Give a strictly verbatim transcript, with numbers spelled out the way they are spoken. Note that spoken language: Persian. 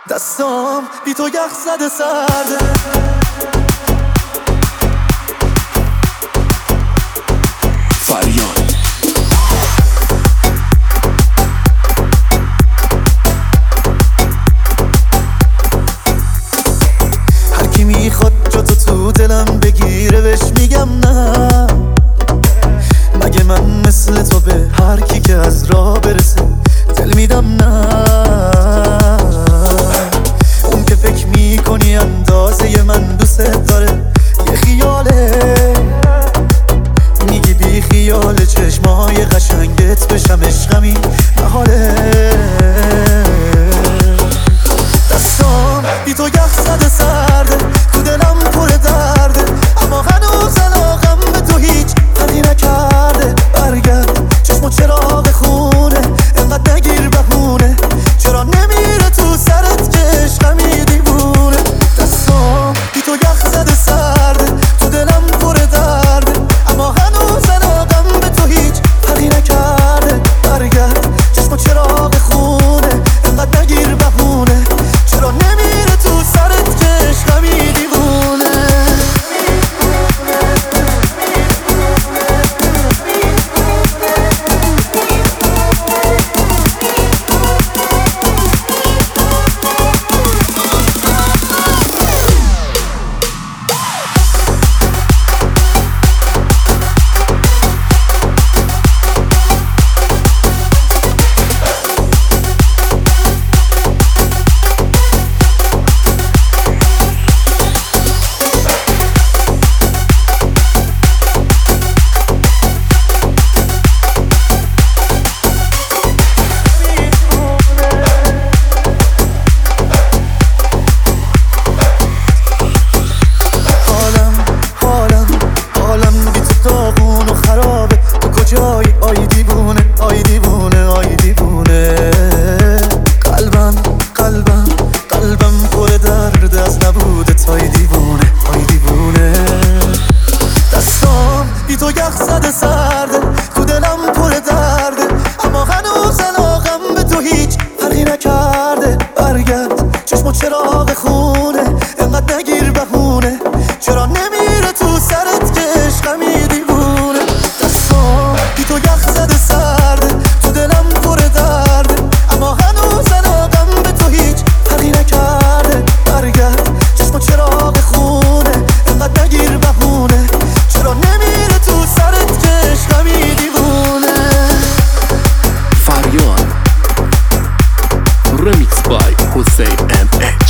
دستام بی تو یخ زده سرده. فریاد هر کی میخواد جا تو تو دلم بگیره بهش میگم نه. مگه من مثل تو به هر کی که از راه برسه دل میدم نه. اون که فکر میکنی اندازه من دوست داره یه خیاله. میگی بی خیال چشمای قشنگت بشم عشقمی محاله. دستام بی تو یخ زده سرده، تو دلم پر درده، اما هنوز علاقم به تو هیچ فرقی نکرده. برگرد چشم و چراغ خونه، انقدر نگیر بهونه، چرا نمیره تو سرت که عشقمی دیوونه. دستام بی تو یخ زده سرده، تو دلم پر درده، اما هنوز علاقم به تو هیچ فرقی نکرده. برگرد چشم و چراغ خونه، انقدر نگیر بهونه، چرا نمیره تو سرت که عشقمی دیوونه. داغون و خرابه، تو کجایی آی دیوونه، آی دیوونه، آی دیوونه. قلبم قلبم قلبم پر درد از نبودت، آی دیوونه، آی دیوونه. دستام بی تو یخ زده سرده، تو دلم پر درده، اما هنوز علاقم به تو هیچ فرقی نکرده. برگرد چشم و چراغ خونه، انقدر نگیر بهونه، چرا نمیره تو سرت که عشقمی دیوونه. دستام بی تو یخ زده سرده، تو دلم پر درده، اما هنوز علاقم به تو هیچ فرقی نکرده. برگرد چشم و چراغ خونه، انقدر نگیر بهونه، چرا نمیره تو سرت که عشقمی دیوونه. فریاد Remix by Hussein M X